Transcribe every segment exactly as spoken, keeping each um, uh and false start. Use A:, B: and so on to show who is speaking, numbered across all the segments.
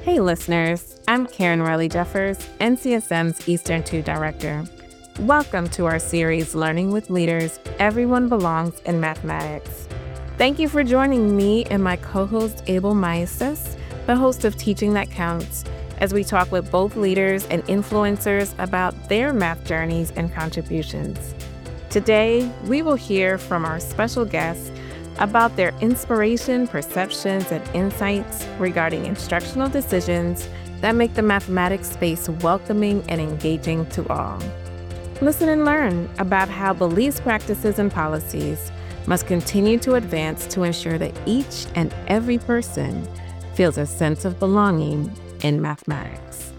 A: Hey listeners, I'm Karen Riley Jeffers, N C S M's Eastern two Director. Welcome to our series, Learning with Leaders, Everyone Belongs in Mathematics. Thank you for joining me and my co-host Abel Maestas, the host of Teaching That Counts, as we talk with both leaders and influencers about their math journeys and contributions. Today, we will hear from our special guests about their inspiration, perceptions, and insights regarding instructional decisions that make the mathematics space welcoming and engaging to all. Listen and learn about how beliefs, practices, and policies must continue to advance to ensure that each and every person feels a sense of belonging in mathematics.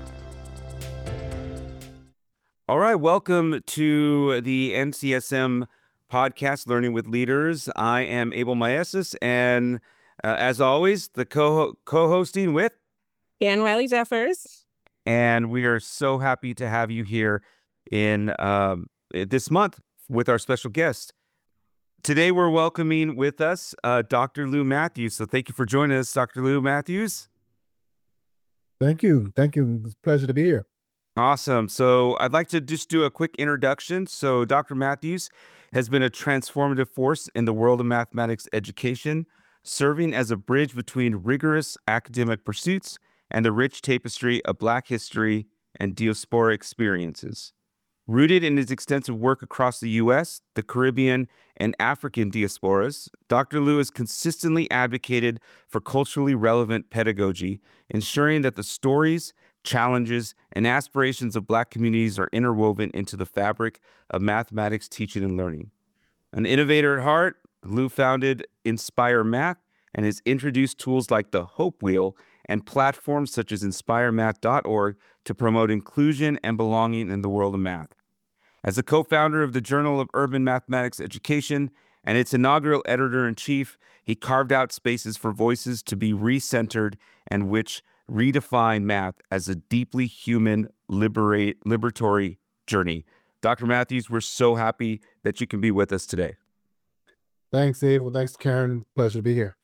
B: All right, welcome to the N C S M podcast, Learning with Leaders. I am Abel Maestas, and uh, as always, the co co-hosting with
A: Karen Riley Jeffers.
B: And we are so happy to have you here in um, this month with our special guest. Today, we're welcoming with us uh, Doctor Lou Matthews. So thank you for joining us, Doctor Lou Matthews.
C: Thank you. Thank you. It's a pleasure to be here.
B: Awesome. So I'd like to just do a quick introduction. So Doctor Matthews has been a transformative force in the world of mathematics education, serving as a bridge between rigorous academic pursuits and the rich tapestry of Black history and diaspora experiences. Rooted in his extensive work across the U S, the Caribbean, and African diasporas, Doctor Lou has consistently advocated for culturally relevant pedagogy, ensuring that the stories, challenges, and aspirations of Black communities are interwoven into the fabric of mathematics teaching and learning. An innovator at heart, Lou founded Inspire Math and has introduced tools like the Hope Wheel and platforms such as inspire math dot org to promote inclusion and belonging in the world of math. As a co-founder of the Journal of Urban Mathematics Education and its inaugural editor-in-chief, he carved out spaces for voices to be recentered and which redefine math as a deeply human, liberate, liberatory journey. Doctor Matthews, we're so happy that you can be with us today.
C: Thanks, Dave. Well, thanks, Karen. Pleasure to be here.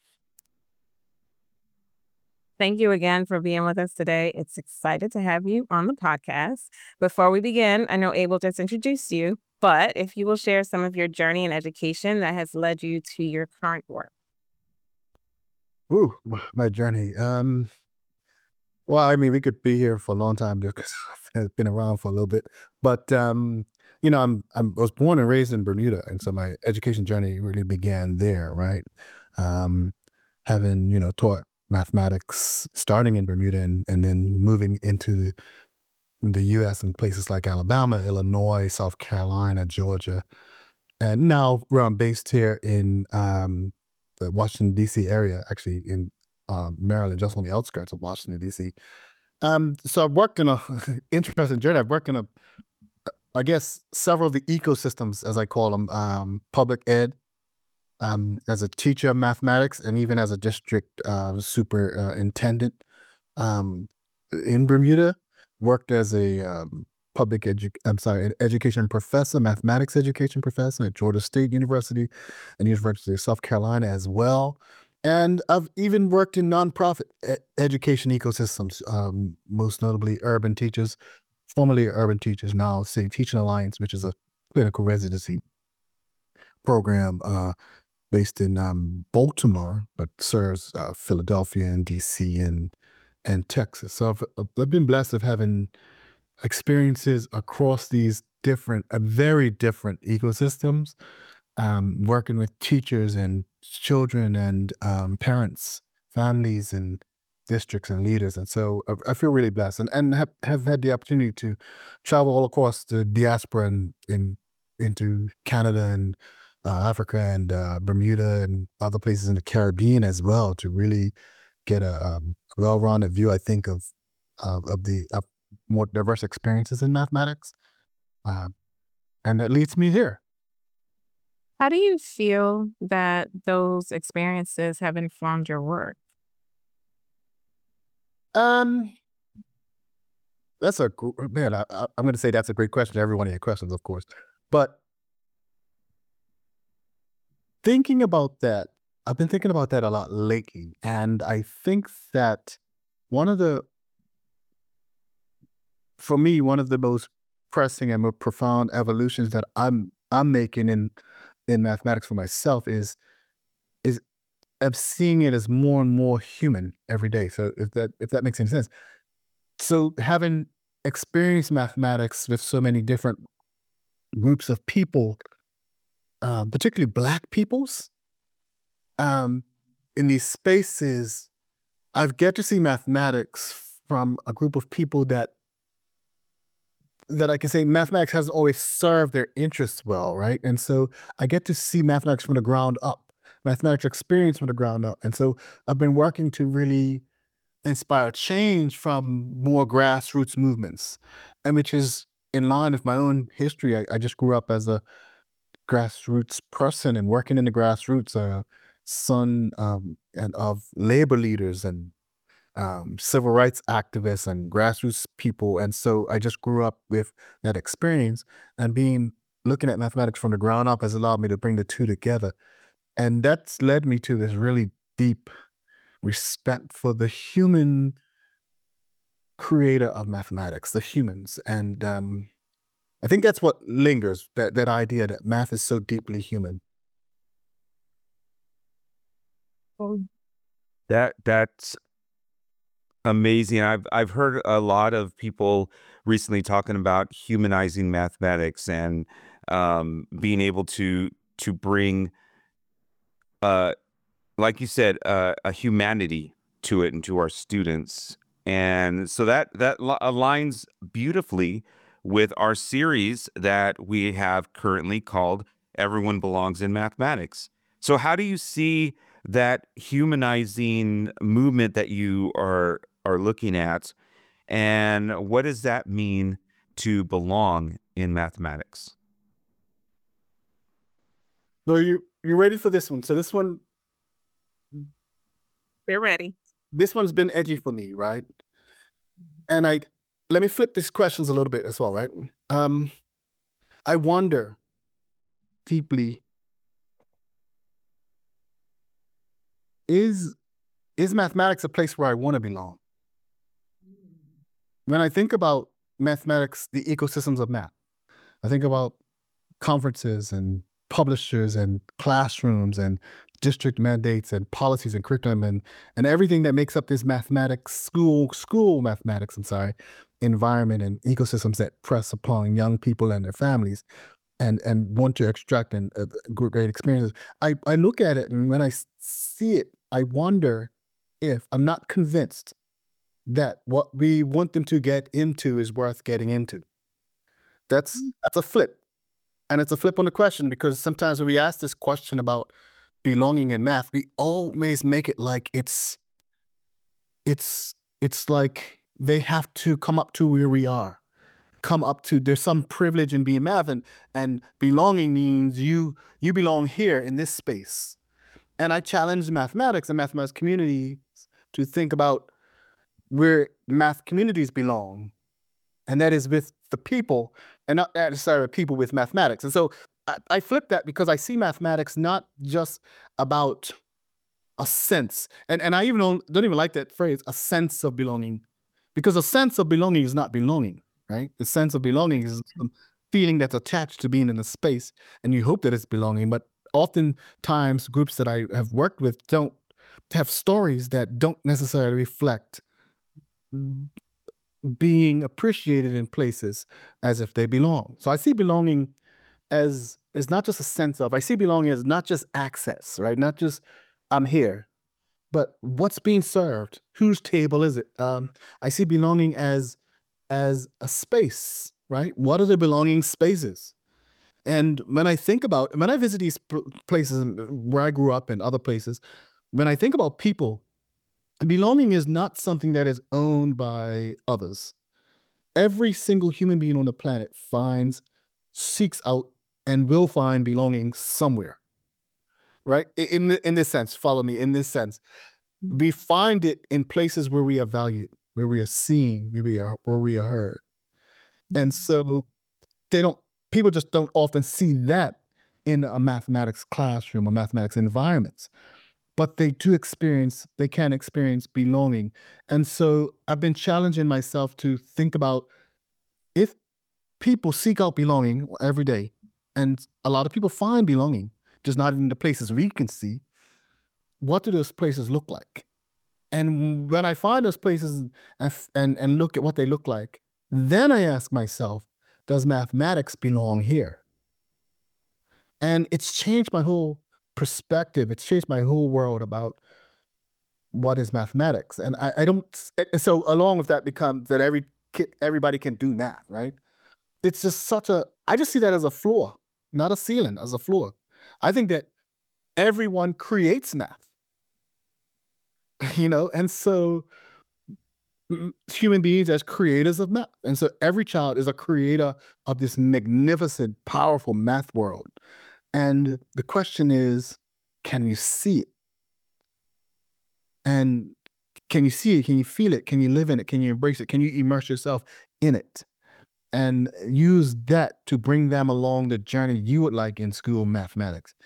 A: Thank you again for being with us today. It's excited to have you on the podcast. Before we begin, I know Abel just introduced you, but if you will share some of your journey in education that has led you to your current work.
C: Ooh, my journey. Um, well, I mean, we could be here for a long time because I've been around for a little bit. But um, you know, I'm, I'm I was born and raised in Bermuda, and so my education journey really began there, right? Um, having you know taught mathematics starting in Bermuda and, and then moving into the, the U S and places like Alabama, Illinois, South Carolina, Georgia. And now where I'm based here in um, the Washington, D C area, actually in uh, Maryland, just on the outskirts of Washington, D C. Um, so I've worked in a interesting journey. I've worked in a, I guess, several of the ecosystems, as I call them, um, public ed, Um, as a teacher of mathematics, and even as a district uh, superintendent um, in Bermuda, worked as a um, public edu- I'm sorry, an education professor, mathematics education professor at Georgia State University and University of South Carolina as well. And I've even worked in nonprofit e- education ecosystems, um, most notably Urban Teachers, formerly Urban Teachers, now City Teaching Alliance, which is a clinical residency program uh, based in um, Baltimore, but serves uh, Philadelphia and D C and and Texas. So I've, I've been blessed of having experiences across these different, uh, very different ecosystems, um, working with teachers and children and um, parents, families and districts and leaders. And so I, I feel really blessed and, and have, have had the opportunity to travel all across the diaspora and in, into Canada and uh, Africa and uh, Bermuda and other places in the Caribbean as well to really get a um, well-rounded view, I think, of uh, of the of more diverse experiences in mathematics. Uh, and that leads me here.
A: How do you feel that those experiences have informed your work?
C: Um, that's a gr- man. I, I, I'm going to say that's a great question. Every one of your questions, of course, but thinking about that, I've been thinking about that a lot lately, and I think that one of the for me, one of the most pressing and more profound evolutions that I'm I'm making in in mathematics for myself is is I'm seeing it as more and more human every day. So if that if that makes any sense. So having experienced mathematics with so many different groups of people, uh, particularly Black peoples, um, in these spaces, I've get to see mathematics from a group of people that that I can say mathematics hasn't always served their interests well, right? And so I get to see mathematics from the ground up, mathematics experience from the ground up. And so I've been working to really inspire change from more grassroots movements, and which is in line with my own history. I, I just grew up as a grassroots person and working in the grassroots, uh, son um, and of labor leaders and um, civil rights activists and grassroots people. And so I just grew up with that experience, and being looking at mathematics from the ground up has allowed me to bring the two together. And that's led me to this really deep respect for the human creator of mathematics, the humans. And um, I think that's what lingers, that, that idea that math is so deeply human.
B: That that's amazing. I've I've heard a lot of people recently talking about humanizing mathematics and um, being able to to bring, uh, like you said, uh, a humanity to it and to our students. And so that that li- aligns beautifully with our series that we have currently called Everyone Belongs in Mathematics. So how do you see that humanizing movement that you are are looking at, and what does that mean to belong in mathematics?
C: So you you ready for this one? So this one
A: We're ready.
C: this one's been edgy for me, right? And I let me flip these questions a little bit as well, right? Um, I wonder deeply, is is mathematics a place where I want to belong? When I think about mathematics, the ecosystems of math, I think about conferences and publishers and classrooms and district mandates and policies and curriculum and and everything that makes up this mathematics school school mathematics, I'm sorry, environment and ecosystems that press upon young people and their families and and want to extract and uh, great experiences. I I look at it, and when I s- see it, I wonder if I'm not convinced that what we want them to get into is worth getting into. That's that's a flip. And it's a flip on the question, because sometimes when we ask this question about belonging in math, we always make it like it's it's it's like they have to come up to where we are. Come up to there's some privilege in being math, and and belonging means you you belong here in this space. And I challenge mathematics and mathematics communities to think about where math communities belong, and that is with the people, and not necessarily people with mathematics. And so I, I flip that, because I see mathematics not just about a sense, and, and I even don't, don't even like that phrase, a sense of belonging, because a sense of belonging is not belonging, right? The sense of belonging is a feeling that's attached to being in a space, and you hope that it's belonging. But oftentimes, groups that I have worked with don't have stories that don't necessarily reflect being appreciated in places as if they belong. So I see belonging as is not just a sense of, I see belonging as not just access, right? Not just I'm here, but what's being served? Whose table is it? Um, I see belonging as as a space, right? What are the belonging spaces? And when I think about, when I visit these pl- places where I grew up and other places, when I think about people, belonging is not something that is owned by others. Every single human being on the planet finds, seeks out, and will find belonging somewhere, right? I- In, th- in this sense, follow me, in this sense, we find it in places where we are valued, where we are seen, where we are, where we are heard. And so they don't, people just don't often see that in a mathematics classroom or mathematics environments, but they do experience, they can experience belonging. And so I've been challenging myself to think about people seek out belonging every day, and a lot of people find belonging, just not in the places we can see. What do those places look like? And when I find those places and, and, and look at what they look like, then I ask myself, does mathematics belong here? And it's changed my whole perspective. It's changed my whole world about what is mathematics. And I, I don't, so along with that becomes that every kid, everybody can do math, right? It's just such a, I just see that as a floor, not a ceiling, as a floor. I think that everyone creates math, you know? And so human beings as creators of math. And so every child is a creator of this magnificent, powerful math world. And the question is, can you see it? And can you see it? Can you feel it? Can you live in it? Can you embrace it? Can you immerse yourself in it? And use that to bring them along the journey you would like in school mathematics.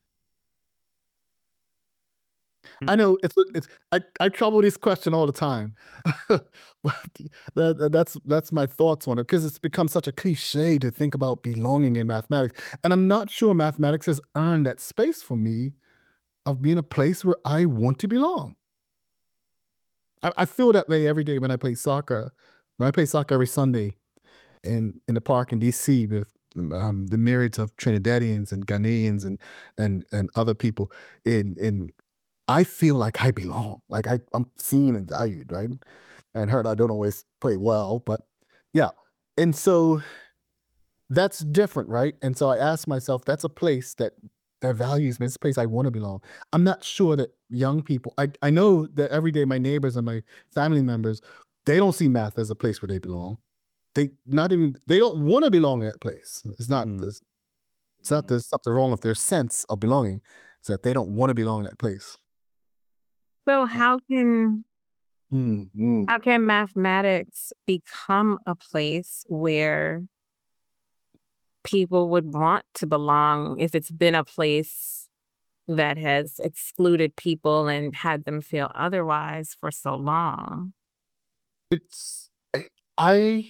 C: I know it's it's I, I trouble this question all the time. that, that's that's my thoughts on it, because it's become such a cliche to think about belonging in mathematics. And I'm not sure mathematics has earned that space for me of being a place where I want to belong. I, I feel that way every day when I play soccer. When I play soccer every Sunday in, in the park in D C with um, the myriads of Trinidadians and Ghanaians and and and other people in in I feel like I belong, like I, I'm seen and valued, right? And heard I don't always play well, but yeah. And so that's different, right? And so I ask myself, that's a place that that values me. It's a place I want to belong. I'm not sure that young people, I, I know that every day my neighbors and my family members, they don't see math as a place where they belong. They not even, they don't want to belong in that place. It's not mm. this, it's not there's something wrong with their sense of belonging. It's that they don't want to belong in that place.
A: So how can
C: mm-hmm.
A: how can mathematics become a place where people would want to belong if it's been a place that has excluded people and had them feel otherwise for so long?
C: It's I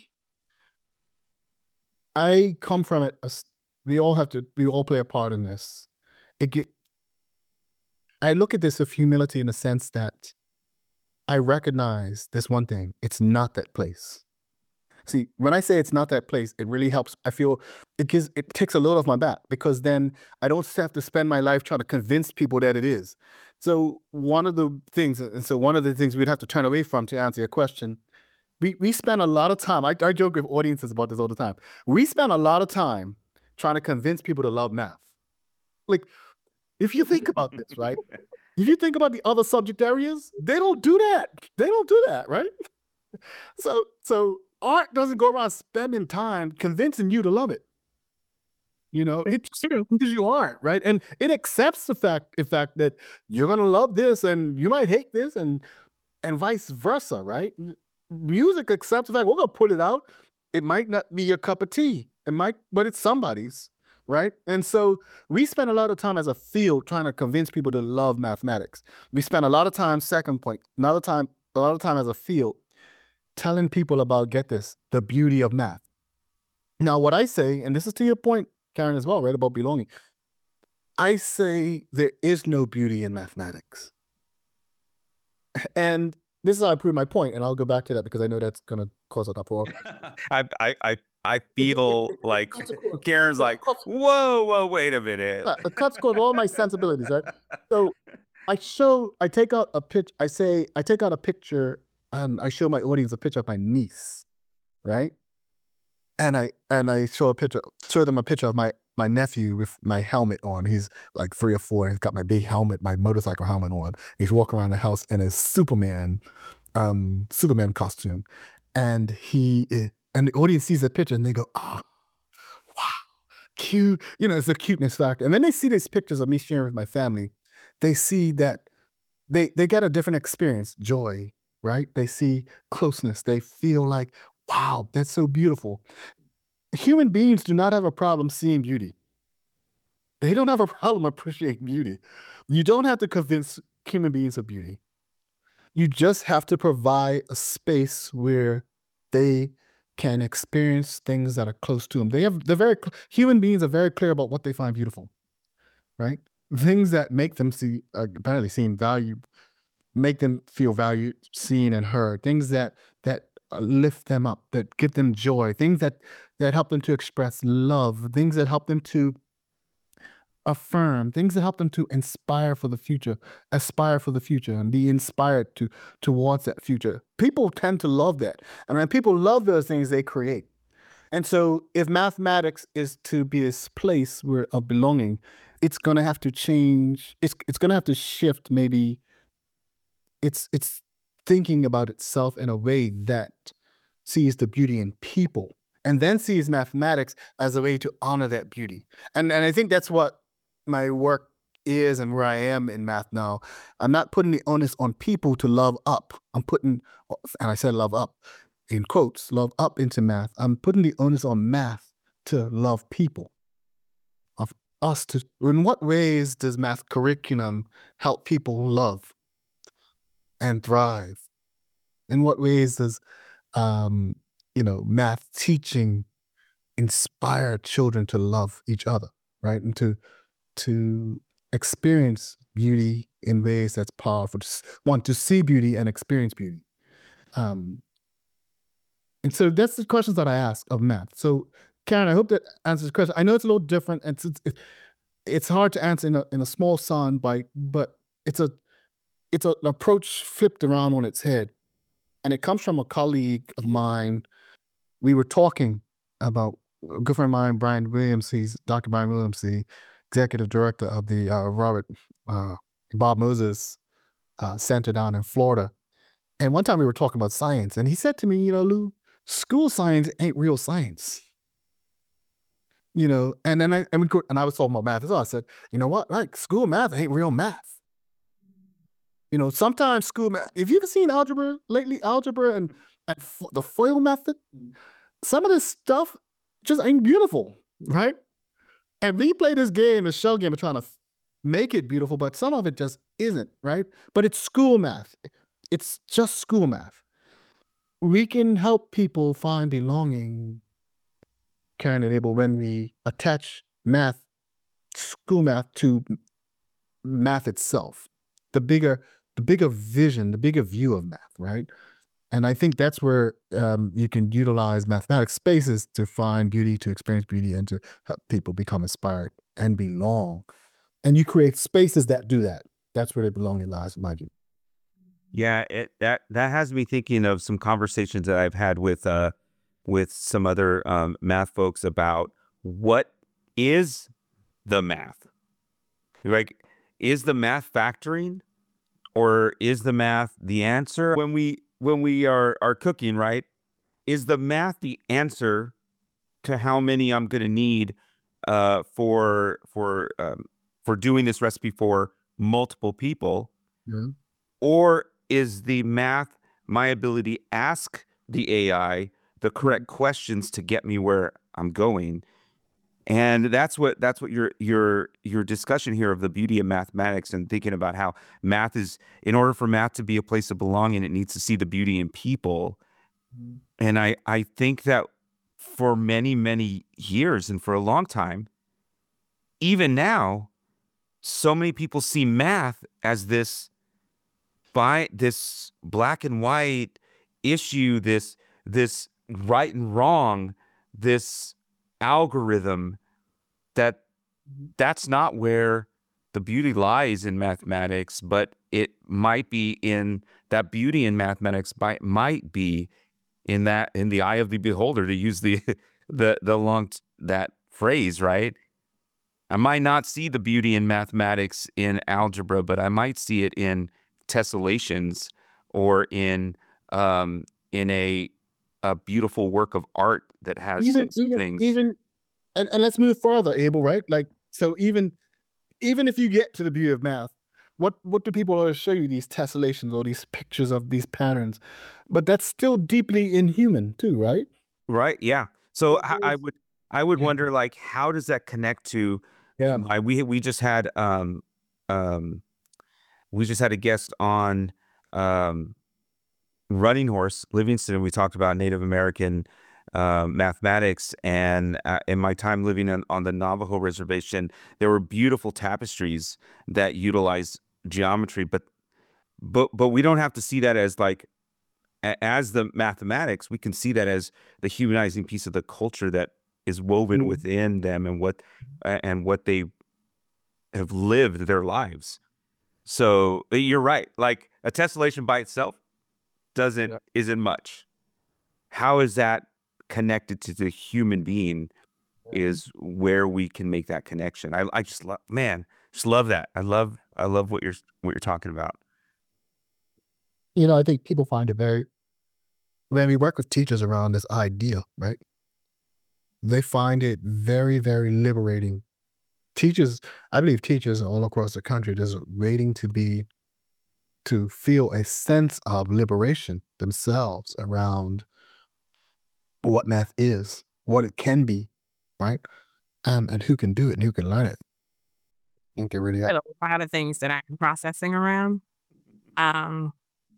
C: I come from it. We all have to. We all play a part in this. It get. I look at this with humility in the sense that I recognize this one thing. It's not that place. See, when I say it's not that place, it really helps. I feel it gives, it takes a load off my back, because then I don't have to spend my life trying to convince people that it is. So one of the things, and so one of the things we'd have to turn away from to answer your question, we, we spend a lot of time, I, I joke with audiences about this all the time. We spend a lot of time trying to convince people to love math. Like, if you think about this, right? If you think about the other subject areas, they don't do that. They don't do that, right? So, so art doesn't go around spending time convincing you to love it. You know, it's because you aren't, right? And it accepts the fact, in fact, that you're gonna love this and you might hate this, and and vice versa, right? Music accepts the fact we're gonna put it out. It might not be your cup of tea. It might, but it's somebody's. Right? And so we spend a lot of time as a field trying to convince people to love mathematics. We spend a lot of time, second point, another time, a lot of time as a field telling people about, get this, the beauty of math. Now, what I say, and this is to your point, Karen, as well, right, about belonging. I say there is no beauty in mathematics. And this is how I prove my point, and I'll go back to that because I know that's going to cause an uproar.
B: I, I, I, I feel like Karen's like, whoa, whoa, wait a minute.
C: It cuts across all my sensibilities, right? So I show, I take out a pitch, I say, I take out a picture, and I show my audience a picture of my niece, right? And I and I show a picture, show them a picture of my my nephew with my helmet on. He's like three or four. He's got my big helmet, my motorcycle helmet on. He's walking around the house in a Superman, um, Superman costume, and he is, and the audience sees that picture and they go, "Oh, wow, cute!" You know, it's a cuteness factor. And then they see these pictures of me sharing with my family. They see that they they get a different experience, joy, right? They see closeness. They feel like, wow, that's so beautiful. Human beings do not have a problem seeing beauty. They don't have a problem appreciating beauty. You don't have to convince human beings of beauty. You just have to provide a space where they can experience things that are close to them. They have, they're very, human beings are very clear about what they find beautiful, right? Things that make them see, uh, apparently seem value, make them feel valued, seen and heard, things that, that uh, lift them up, that give them joy, things that, that help them to express love, things that help them to affirm, things that help them to inspire for the future, aspire for the future, and be inspired to towards that future. People tend to love that. And when people love those things, they create. And so if mathematics is to be this place where of belonging, it's gonna have to change, it's it's gonna have to shift maybe it's it's thinking about itself in a way that sees the beauty in people and then sees mathematics as a way to honor that beauty. And and I think that's what my work is and where I am in math now. I'm not putting the onus on people to love up. I'm putting, and I said love up in quotes, love up into math. I'm putting the onus on math to love people, of us to, in what ways does math curriculum help people love and thrive? In what ways does, um, you know, math teaching inspire children to love each other, right? And to, to experience beauty in ways that's powerful, to want to see beauty and experience beauty. Um, and so that's the questions that I ask of math. So Karen, I hope that answers the question. I know it's a little different and it's, it's hard to answer in a, in a small sound bite, but it's a, it's a, an approach flipped around on its head. And it comes from a colleague of mine. We were talking about a good friend of mine, Brian Williams, he's Doctor Brian Williams, the executive director of the uh, Robert uh, Bob Moses uh, Center down in Florida. And one time we were talking about science, and he said to me, you know, Lou, school science ain't real science. You know, and then I and, we, and I was talking about math as well. I said, you know what, like school math ain't real math. You know, sometimes school math, if you've seen algebra lately, algebra and, and fo the FOIL method, some of this stuff just ain't beautiful, right? And we play this game, this shell game, of trying to make it beautiful, but some of it just isn't, right? But it's school math. It's just school math. We can help people find belonging, Karen and Abel, when we attach math, school math, to math itself, the bigger, the bigger vision, the bigger view of math, right? And I think that's where um, you can utilize mathematics spaces to find beauty, to experience beauty, and to help people become inspired and belong. And you create spaces that do that. That's where the belonging lies, in my view.
B: Yeah, it, that that has me thinking of some conversations that I've had with uh, with some other um, math folks about what is the math. Like, is the math factoring, or is the math the answer? When we when we are are cooking, right? Is the math the answer to how many I'm going to need uh, for for um, for doing this recipe for multiple people,
C: Yeah.
B: or is the math my ability to ask the A I the correct questions to get me where I'm going? And that's what that's what your your your discussion here of the beauty of mathematics, and thinking about how math is, in order for math to be a place of belonging, it needs to see the beauty in people.
C: Mm.
B: And I I think that for many many years, and for a long time, even now, so many people see math as this by this black and white issue, this this right and wrong, this algorithm, that that's not where the beauty lies in mathematics, but it might be in that beauty in mathematics might might be in that in the eye of the beholder, to use the the the long that phrase, right? I might not see the beauty in mathematics in algebra, but I might see it in tessellations, or in um in a a beautiful work of art that has
C: Even
B: some
C: even
B: things.
C: even and, and let's move further, Abel, right? Like, so even even if you get to the beauty of math, what what do people always show you? These tessellations or these pictures of these patterns, but that's still deeply inhuman too, right?
B: Right. Yeah. So I, I
C: There's-
B: would I would
C: Yeah.
B: wonder, like, how does that connect to
C: Yeah.
B: my we we just had um um we just had a guest on um Running Horse Livingston. We talked about Native American uh, mathematics. And uh, in my time living on, on the Navajo reservation, there were beautiful tapestries that utilize geometry, but but but we don't have to see that as like a- as the mathematics. We can see that as the humanizing piece of the culture that is woven
C: Mm.
B: within them, and what a- and what they have lived their lives. So uh, you're right. Like a tessellation by itself doesn't
C: Yeah.
B: isn't much. How is that connected to the human being is where we can make that connection. I I just love, man, just love that. I love I love what you're what you're talking about.
C: You know, I think people find it very, when we work with teachers around this idea, right? They find it very, very liberating. Teachers, I believe teachers all across the country just waiting to be, to feel a sense of liberation themselves around what math is, what it can be, right? Um, and who can do it and who can learn it. I think it really,
A: A lot of things that I'm processing around. Um,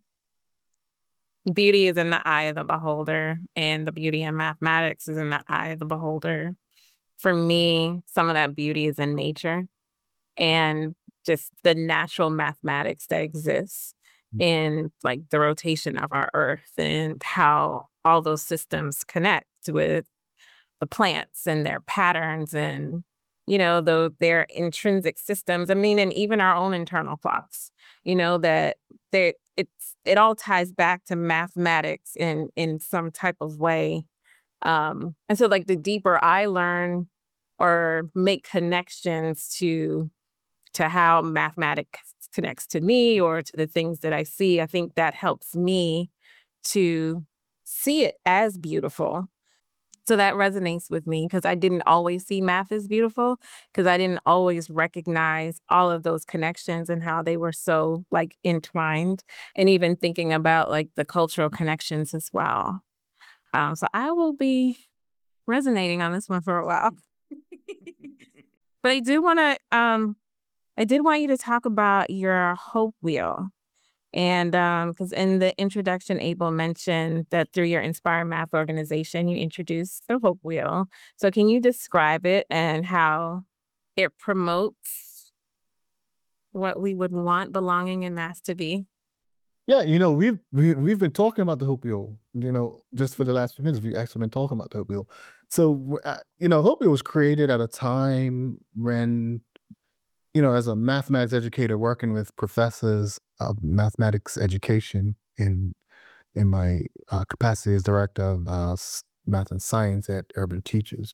A: Beauty is in the eye of the beholder, and the beauty in mathematics is in the eye of the beholder. For me, some of that beauty is in nature and just the natural mathematics that exists in like the rotation of our earth and how all those systems connect with the plants and their patterns and you know though their intrinsic systems. I mean, and even our own internal clocks, you know, that they it's it all ties back to mathematics in in some type of way. Um and so like the deeper I learn or make connections to to how mathematics connects to me or to the things that I see, I think that helps me to see it as beautiful. So that resonates with me because I didn't always see math as beautiful because I didn't always recognize all of those connections and how they were so like entwined, and even thinking about like the cultural connections as well. Um, so I will be resonating on this one for a while. But I do want to um I did want you to talk about your hope wheel. And um, because in the introduction, Abel mentioned that through your Inspire Math organization, you introduced the Hope Wheel. So can you describe it and how it promotes what we would want belonging in math to be?
C: yeah, you know, we've we, we've been talking about the Hope Wheel, you know, just for the last few minutes. We've actually been talking about the Hope Wheel. So, w- uh, you know, Hope Wheel was created at a time when, you know, as a mathematics educator working with professors of mathematics education in in my uh, capacity as director of uh, s- math and science at Urban Teachers,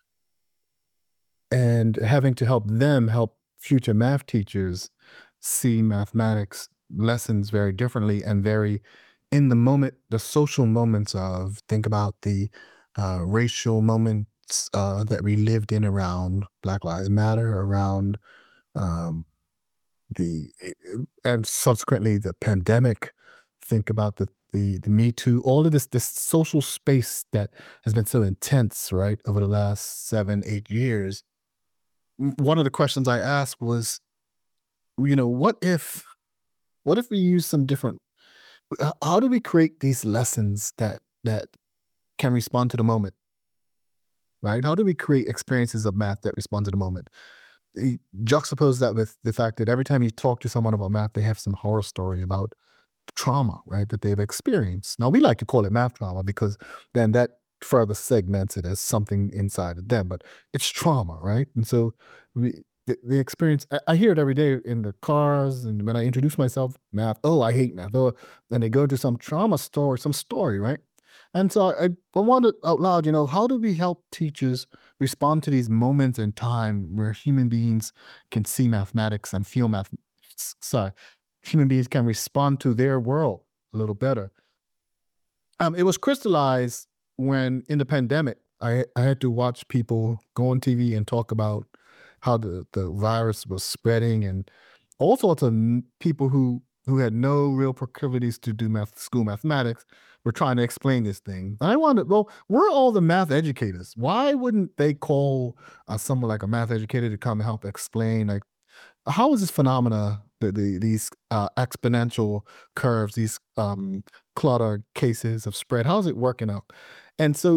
C: and having to help them help future math teachers see mathematics lessons very differently and very in the moment, the social moments of, think about the uh, racial moments uh, that we lived in around Black Lives Matter, around um, the eh, and subsequently the pandemic. Think about the the the Me Too, all of this this social space that has been so intense, right, over the last seven, eight years. M- One of the questions I asked was, you know, what if what if we use some different, h- how do we create these lessons that that can respond to the moment, right? How do we create experiences of math that respond to the moment? You juxtapose that with the fact that every time you talk to someone about math, they have some horror story about trauma, right, that they've experienced. Now, we like to call it math trauma because then that further segments it as something inside of them, but it's trauma, right? And so we, the, the experience, I, I hear it every day in the cars, and when I introduce myself, math, oh, I hate math. Oh, and they go to some trauma story, some story, right? And so I, I wondered out loud, you know, how do we help teachers respond to these moments in time where human beings can see mathematics and feel math, s- sorry, human beings can respond to their world a little better. Um, it was crystallized when in the pandemic, I, I had to watch people go on T V and talk about how the, the virus was spreading, and all sorts of n- people who who had no real proclivities to do math, school mathematics were trying to explain this thing. And I wondered, well, we're all the math educators. Why wouldn't they call uh, someone like a math educator to come and help explain, like, how is this phenomena, the, the these uh, exponential curves, these um, clutter cases of spread, how's it working out? And so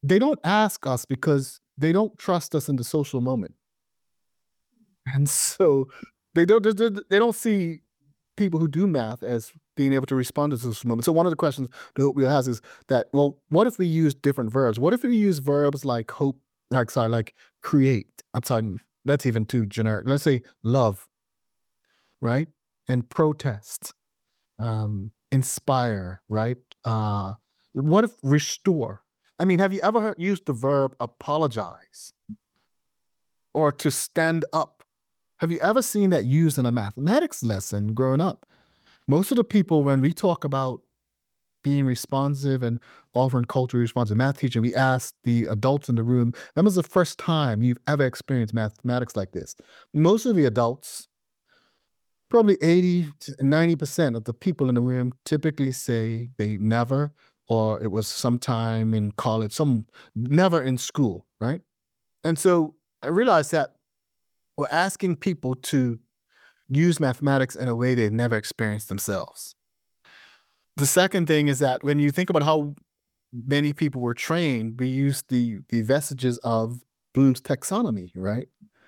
C: they don't ask us because they don't trust us in the social moment. And so they don't they don't see people who do math as being able to respond to social moment. So one of the questions the Hope Wheel has is that, well, what if we use different verbs? What if we use verbs like hope, like sorry, like create? I'm sorry, that's even too generic. Let's say love, right? And protest, um, inspire, right? Uh, what if restore? I mean, have you ever heard, used the verb apologize or to stand up? Have you ever seen that used in a mathematics lesson growing up? Most of the people, when we talk about being responsive and offering culturally responsive math teaching, we ask the adults in the room, when was the first time you've ever experienced mathematics like this? Most of the adults, probably eighty to ninety percent of the people in the room typically say they never, or it was sometime in college, some never in school, right? And so I realized that we're asking people to use mathematics in a way they've never experienced themselves. The second thing is that when you think about how many people were trained, we use the the vestiges of Bloom's taxonomy, right?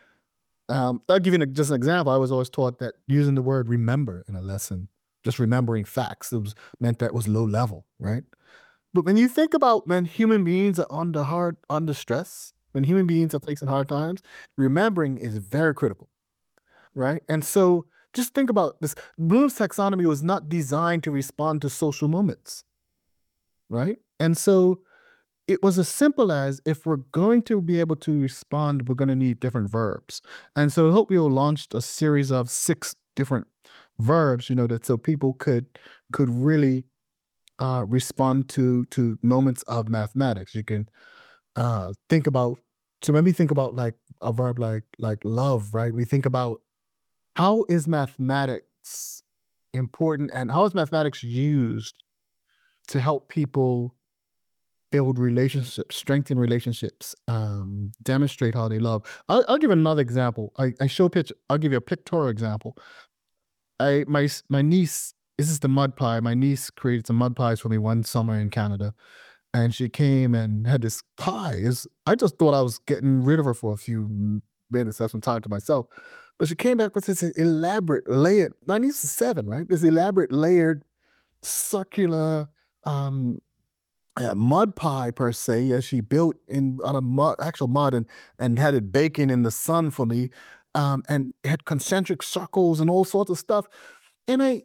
C: Um, I'll give you an, just an example. I was always taught that using the word remember in a lesson, just remembering facts, it was meant that was low level, right? But when you think about when human beings are under hard, under stress, when human beings are facing hard times, remembering is very critical, right? And so just think about this. Bloom's taxonomy was not designed to respond to social moments, right? And so it was as simple as, if we're going to be able to respond, we're going to need different verbs. And so Hope Wheel launched a series of six different verbs, you know, that so people could could really uh, respond to to moments of mathematics. You can uh, think about, so when we think about like a verb like like love, right? We think about, how is mathematics important, and how is mathematics used to help people build relationships, strengthen relationships, um, demonstrate how they love. I'll, I'll give another example. I, I show a picture. I'll give you a pictorial example. I my my niece. This is the mud pie. My niece created some mud pies for me one summer in Canada, and she came and had this pie. Is I just thought I was getting rid of her for a few minutes, have some time to myself. But she came back with this elaborate layered. My niece is seven, right? This elaborate layered, circular, um, uh, mud pie per se, as she built in on a mud, actual mud, and and had it baking in the sun for me, um, and it had concentric circles and all sorts of stuff. And I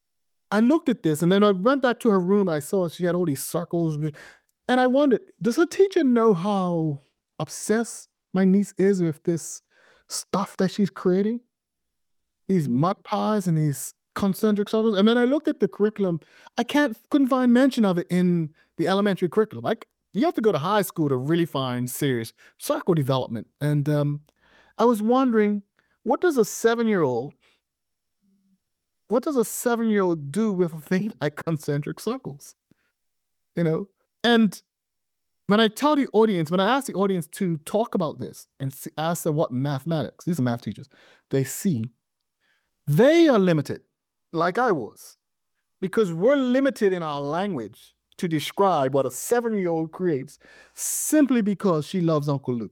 C: I looked at this, and then I went back to her room. I saw she had all these circles, and I wondered, does her teacher know how obsessed my niece is with this stuff that she's creating? These mud pies and these concentric circles. And then I looked at the curriculum. I can't couldn't find mention of it in the elementary curriculum. Like, you have to go to high school to really find serious circle development. And um, I was wondering, what does a seven-year-old, what does a seven-year-old do with a thing like concentric circles? You know? And when I tell the audience, when I ask the audience to talk about this and see, ask them what mathematics, these are math teachers, they see, they are limited, like I was, because we're limited in our language to describe what a seven-year-old creates simply because she loves Uncle Luke.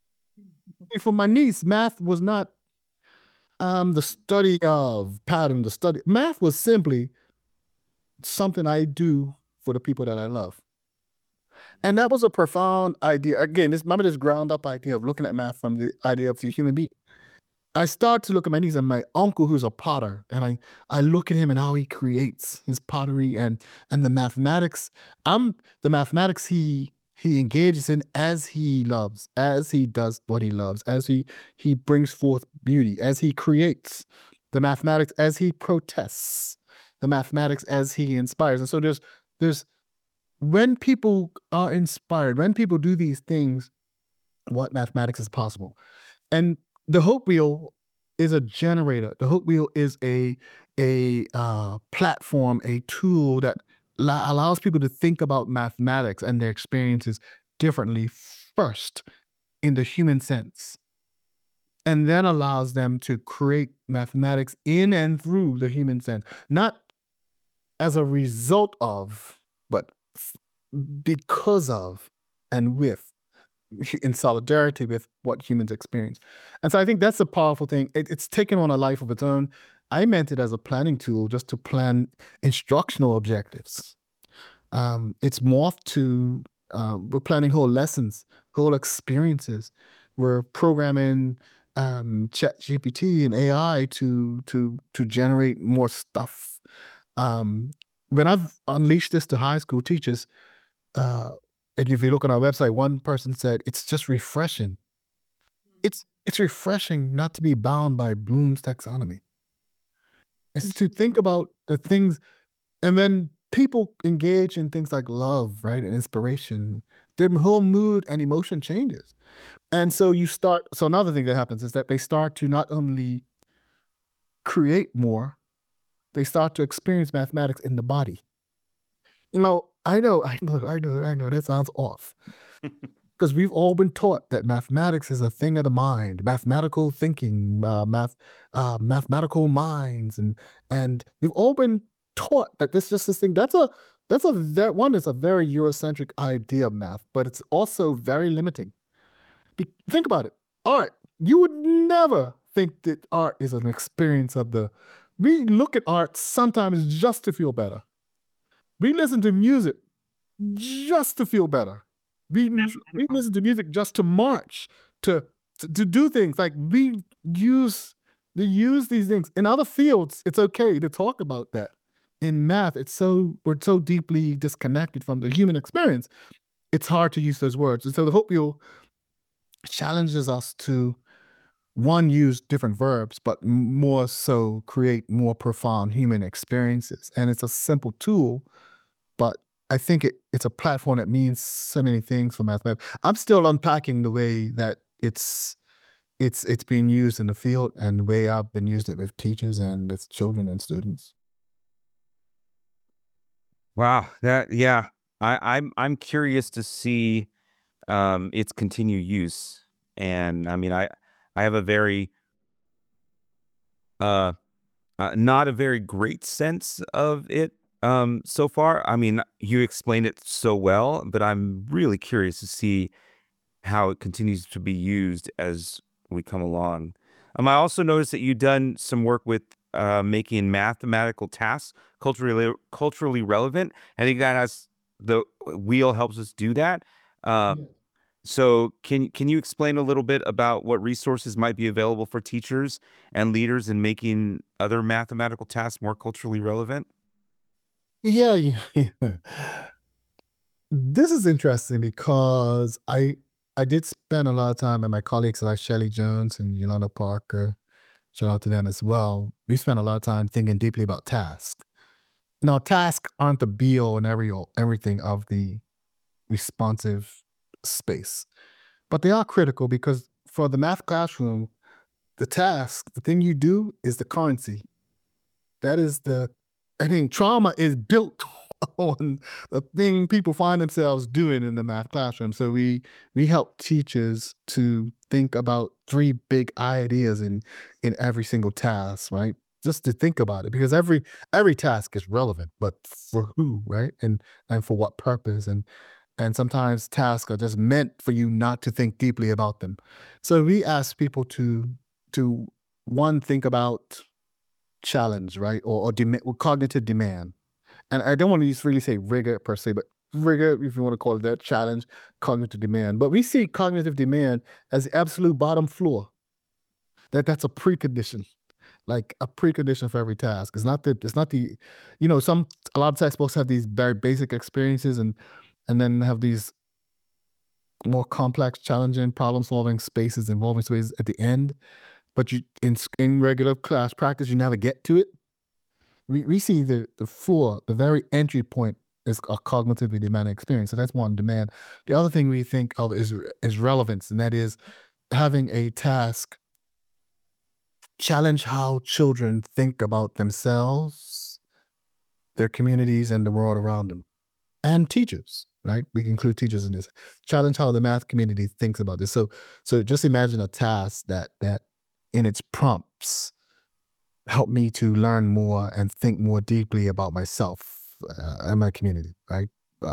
C: For my niece, math was not um, the study of pattern, the study. Math was simply something I do for the people that I love. And that was a profound idea. Again, this, remember this ground up idea of looking at math from the idea of the human being. I start to look at my niece and my uncle, who's a potter, and I I look at him and how he creates his pottery and and the mathematics. I'm the mathematics he he engages in as he loves, as he does what he loves, as he he brings forth beauty, as he creates the mathematics, as he protests the mathematics, as he inspires. And so there's there's when people are inspired, when people do these things, what mathematics is possible. And the Hope Wheel is a generator. The Hope Wheel is a a uh, platform, a tool that la- allows people to think about mathematics and their experiences differently first in the human sense, and then allows them to create mathematics in and through the human sense, not as a result of, but f- because of and with, in solidarity with what humans experience. And so I think that's a powerful thing. It, it's taken on a life of its own. I meant it as a planning tool just to plan instructional objectives. Um, it's morphed to, uh, we're planning whole lessons, whole experiences. We're programming um, Chat G P T and A I to to to generate more stuff. Um, when I've unleashed this to high school teachers, uh, and if you look on our website, one person said it's just refreshing. It's it's refreshing not to be bound by Bloom's taxonomy. It's to think about the things, and then people engage in things like love, right, and inspiration. Their whole mood and emotion changes. And so you start, so another thing that happens is that they start to not only create more, they start to experience mathematics in the body. You know, I know, I know, I know, I know, that sounds off. Because we've all been taught that mathematics is a thing of the mind, mathematical thinking, uh, math, uh, mathematical minds, and and we've all been taught that this just this thing. That's a that's a that one is a very Eurocentric idea of math, but it's also very limiting. Be, think about it. Art. You would never think that art is an experience of the. We look at art sometimes just to feel better. We listen to music just to feel better. We, we listen to music just to march, to, to to do things like we use to use these things. In other fields, it's okay to talk about that. In math, it's so we're so deeply disconnected from the human experience. It's hard to use those words. And so the Hope Wheel challenges us to, one, use different verbs, but more so create more profound human experiences. And it's a simple tool, but I think it, it's a platform that means so many things for mathematics. I'm still unpacking the way that it's it's it's being used in the field and the way I've been used it with teachers and with children and students.
B: Wow, that yeah, I, I'm I'm curious to see um, its continued use, and I mean, I I have a very uh, uh not a very great sense of it um so far. I mean, you explained it so well, but I'm really curious to see how it continues to be used as we come along. Um, I also noticed that you've done some work with uh, making mathematical tasks culturally culturally relevant. I think that has the wheel helps us do that. Uh,
C: Yeah.
B: so can can you explain a little bit about what resources might be available for teachers and leaders in making other mathematical tasks more culturally relevant?
C: Yeah, yeah, yeah. This is interesting because I I did spend a lot of time, and my colleagues like Shelley Jones and Yolanda Parker, shout out to them as well. We spent a lot of time thinking deeply about tasks. Now, tasks aren't the be all and every all, everything of the responsive space, but they are critical because for the math classroom, the task, the thing you do, is the currency. That is the, I think trauma is built on the thing people find themselves doing in the math classroom. So we we help teachers to think about three big ideas in in every single task, right? Just to think about it, because every every task is relevant, but for who, right? And and for what purpose? And and sometimes tasks are just meant for you not to think deeply about them. So we ask people to to one, think about challenge, right? Or, or, dem- or cognitive demand. And I don't want to just really say rigor per se, but rigor, if you want to call it that, challenge, cognitive demand. But we see cognitive demand as the absolute bottom floor. That that's a precondition, like a precondition for every task. It's not the it's not the, you know, some a lot of textbooks have these very basic experiences and and then have these more complex, challenging, problem-solving spaces, involving spaces at the end. But you in s- in regular class practice, you never get to it. We we see the the floor, the very entry point is a cognitively demanding experience. So that's one, demand. The other thing we think of is is relevance, and that is having a task challenge how children think about themselves, their communities, and the world around them. And teachers, right? We can include teachers in this. Challenge how the math community thinks about this. So so just imagine a task that that in its prompts help me to learn more and think more deeply about myself uh, and my community, right? Uh,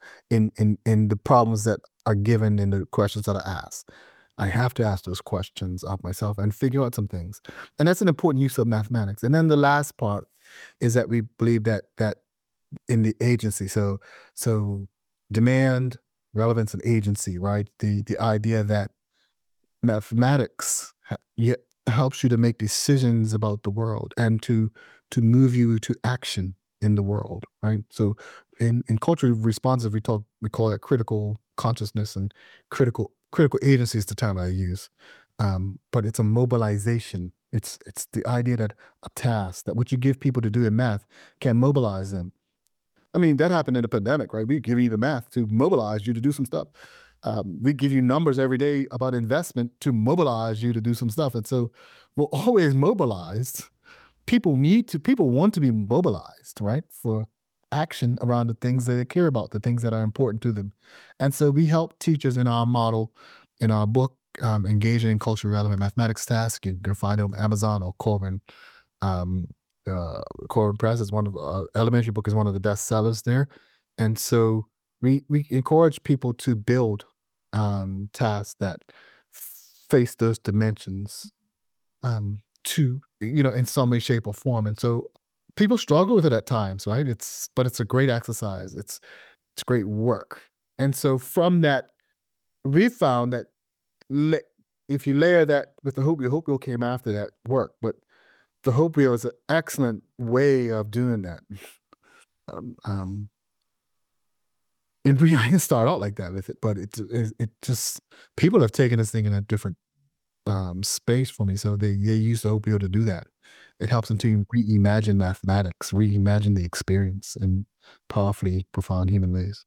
C: in in in the problems that are given in the questions that are asked. I have to ask those questions of myself and figure out some things. And that's an important use of mathematics. And then the last part is that we believe that that in the agency, so so demand, relevance, and agency, right? The the idea that mathematics ha- yeah, helps you to make decisions about the world and to to move you to action in the world, right? So in, in culturally responsive, we talk we call it critical consciousness, and critical critical agency is the term I use. Um, but it's a mobilization. It's it's the idea that a task that what you give people to do in math can mobilize them. I mean, that happened in the pandemic, right? We give you the math to mobilize you to do some stuff. Um, we give you numbers every day about investment to mobilize you to do some stuff. And so we're always mobilized. People need to, people want to be mobilized, right? For action around the things that they care about, the things that are important to them. And so we help teachers in our model, in our book, um, Engaging in Culturally Relevant Mathematics Tasks. You can find it on Amazon or Corbin. Um, uh, Corbin Press is one of uh, elementary book is one of the best sellers there, and so we we encourage people to build um, tasks that face those dimensions um, to you know in some way, shape, or form. And so people struggle with it at times, right? It's but it's a great exercise. It's it's great work, and so from that, we found that la- if you layer that with the hope wheel, hope wheel came after that work, but the hope wheel is an excellent way of doing that. Um, um, and we I didn't start out like that with it, but it, it it just people have taken this thing in a different um, space for me. So they they use the hope wheel to do that. It helps them to reimagine mathematics, reimagine the experience in powerfully profound human ways.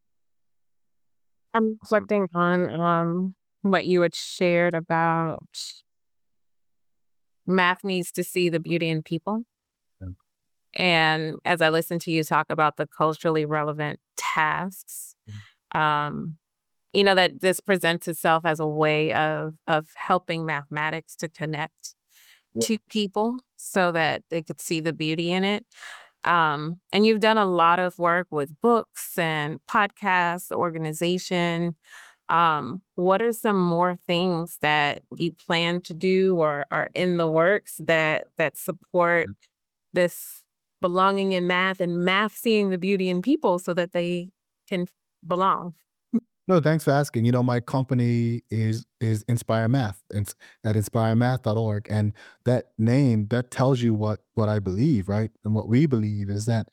A: I'm reflecting on um what you had shared about math needs to see the beauty in people.
C: Yeah.
A: And as I listen to you talk about the culturally relevant tasks, um, you know, that this presents itself as a way of of helping mathematics to connect
C: Yeah.
A: to people so that they could see the beauty in it. Um, and you've done a lot of work with books and podcasts, organization. Um, what are some more things that you plan to do or are in the works that that support this belonging in math and math seeing the beauty in people so that they can belong?
C: No, thanks for asking. You know, my company is is Inspire Math. It's at inspire math dot org. And that name, that tells you what what I believe, right? And what we believe is that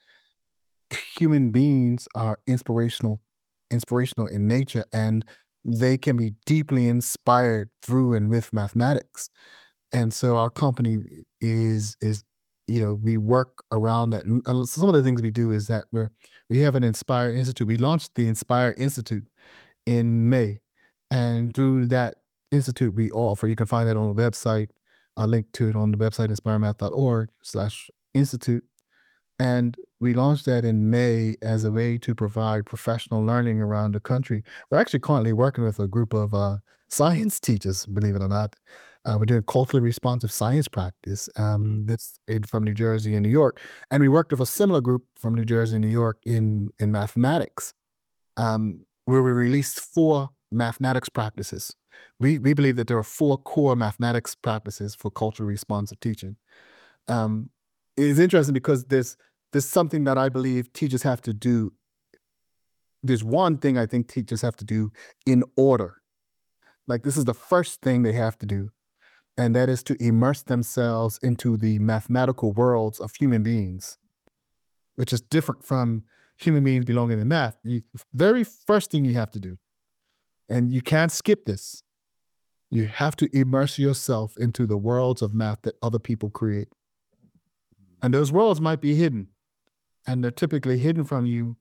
C: human beings are inspirational, inspirational in nature, and they can be deeply inspired through and with mathematics. And so our company is is you know we work around that. And uh, some of the things we do is that we're we have an Inspire Institute. We launched the Inspire Institute in May, and through that institute we offer. You can find that on the website. I'll link to it on the website inspire math dot org slash institute. And we launched that in May as a way to provide professional learning around the country. We're actually currently working with a group of uh, science teachers, believe it or not. Uh, we're doing culturally responsive science practice um, that's in, from New Jersey and New York. And we worked with a similar group from New Jersey and New York in, in mathematics, um, where we released four mathematics practices. We, we believe that there are four core mathematics practices for culturally responsive teaching. Um, it's interesting because there's there's something that I believe teachers have to do. There's one thing I think teachers have to do in order. Like this is the first thing they have to do, and that is to immerse themselves into the mathematical worlds of human beings, which is different from human beings belonging in math. The very first thing you have to do, and you can't skip this, you have to immerse yourself into the worlds of math that other people create. And those worlds might be hidden, and they're typically hidden from you.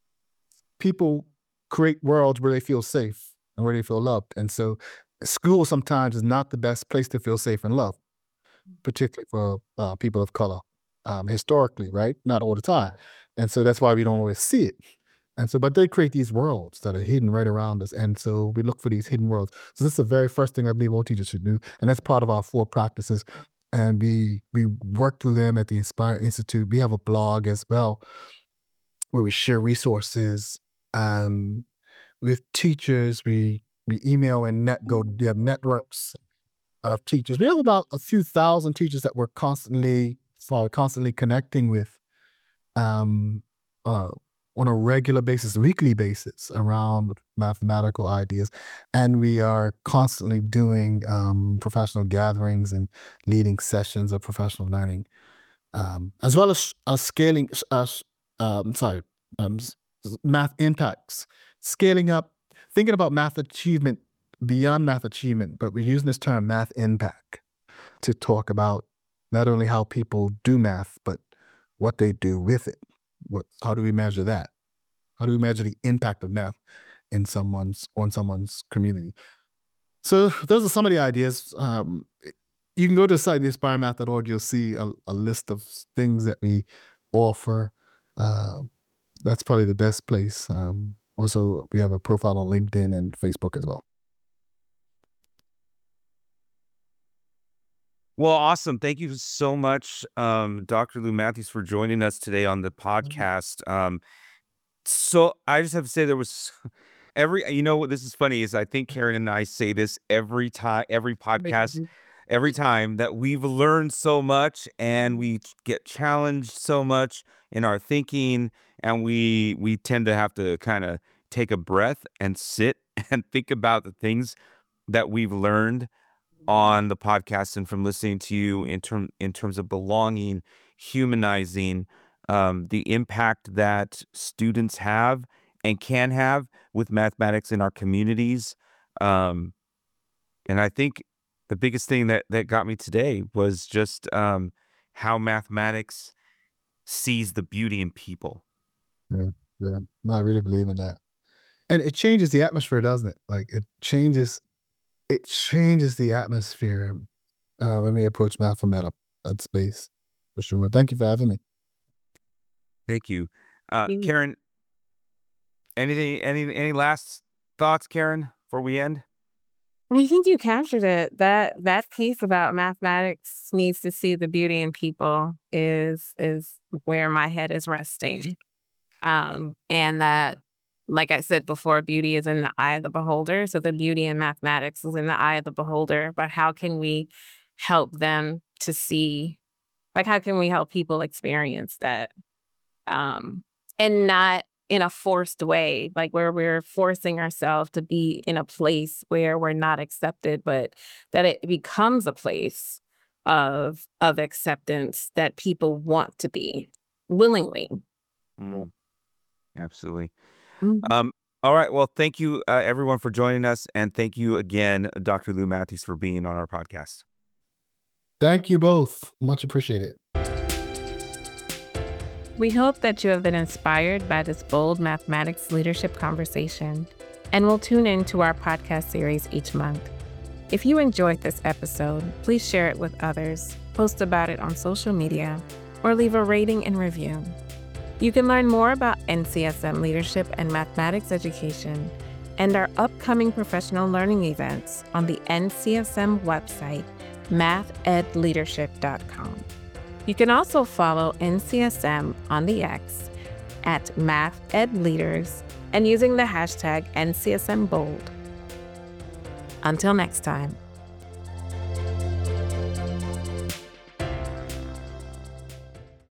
C: People create worlds where they feel safe and where they feel loved. And so school sometimes is not the best place to feel safe and loved, particularly for uh, people of color, um, historically, right? Not all the time. And so that's why we don't always see it. And so, but they create these worlds that are hidden right around us. And so we look for these hidden worlds. So this is the very first thing I believe all teachers should do. And that's part of our four practices. And we we work through them at the Inspire Institute. We have a blog as well where we share resources Um, with teachers, we we email and net go. We have networks of teachers. We have about a few thousand teachers that we're constantly, sorry, constantly connecting with, um, uh, on a regular basis, weekly basis, around mathematical ideas, and we are constantly doing um, professional gatherings and leading sessions of professional learning, um, as well as uh, scaling. Uh, um, sorry, um, s- s- math impacts, scaling up, thinking about math achievement beyond math achievement, but we're using this term math impact to talk about not only how people do math, but what they do with it. What, how do we measure that? How do we measure the impact of math in someone's on someone's community? So those are some of the ideas. Um, you can go to the site inspire math dot org. You'll see a, a list of things that we offer. Uh, that's probably the best place. Um, also, we have a profile on LinkedIn and Facebook as well.
B: Well, awesome. Thank you so much, um, Doctor Lou Matthews, for joining us today on the podcast. Um, so I just have to say there was every, you know what, this is funny is I think Karen and I say this every time, every podcast, every time that we've learned so much and we get challenged so much in our thinking, and we we tend to have to kind of take a breath and sit and think about the things that we've learned on the podcast and from listening to you in term in terms of belonging, humanizing, um, the impact that students have and can have with mathematics in our communities. Um, and I think the biggest thing that that got me today was just um, how mathematics sees the beauty in people.
C: Yeah, yeah. No, I really believe in that. And it changes the atmosphere, doesn't it? Like it changes, it changes the atmosphere uh, when we approach math from that, that space. For sure. Thank you for having me.
B: Thank you, uh,
A: Mm.
B: Karen. Anything? Any any last thoughts, Karen, before we end?
A: I think you captured it. That that piece about mathematics needs to see the beauty in people is is where my head is resting. Um, and that, like I said before, beauty is in the eye of the beholder. So the beauty in mathematics is in the eye of the beholder. But how can we help them to see, like, how can we help people experience that? Um, and not in a forced way, like where we're forcing ourselves to be in a place where we're not accepted, but that it becomes a place of of acceptance that people want to be willingly.
B: Mm, absolutely.
A: Mhm.
B: Um, all right. Well, thank you, uh, everyone, for joining us. And thank you again, Doctor Lou Matthews, for being on our podcast.
C: Thank you both. Much appreciated.
A: We hope that you have been inspired by this bold mathematics leadership conversation and will tune in to our podcast series each month. If you enjoyed this episode, please share it with others, post about it on social media, or leave a rating and review. You can learn more about N C S M leadership and mathematics education and our upcoming professional learning events on the N C S M website, math ed leadership dot com. You can also follow N C S M on the X at MathEdLeaders and using the hashtag N C S M Bold. Until next time.